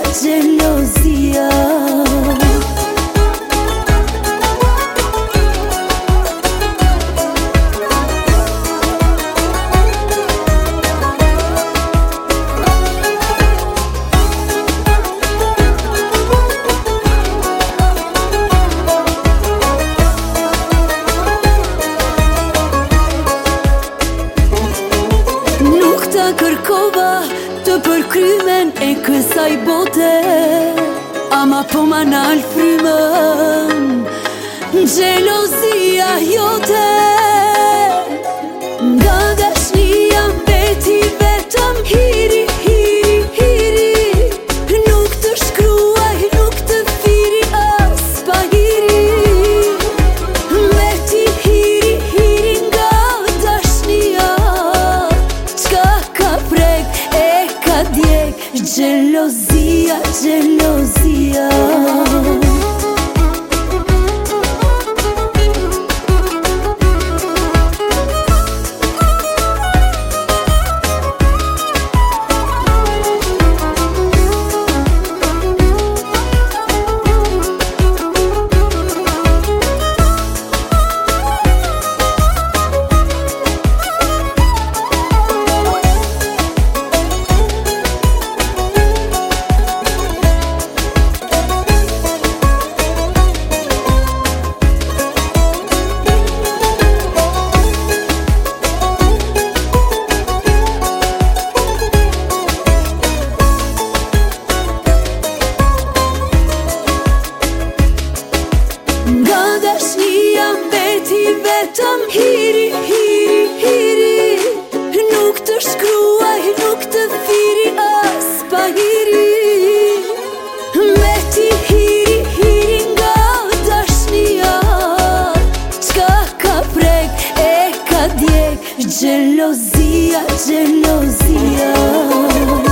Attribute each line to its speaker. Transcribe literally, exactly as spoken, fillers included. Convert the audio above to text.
Speaker 1: gelozia Nuk ta kërkova të përkrymen e kësaj bote, ama po ma nal frymën gelozia jote. Nga dashnia mbeti vetëm hiri, hiri, hiri. Nuk të shkruaj, nuk të thiri as pa hiri. Mbeti hiri, hiri nga dashnia, çka ka prek e ka djeg gelozia, gelozia. Nga dashnia mbeti vetëm hiri, hiri, hiri. Nuk të shkruaj, nuk të thiri as pa hiri. Mbeti hiri, hiri nga dashnia, çka ka prek e ka djeg gelozia, gelozia.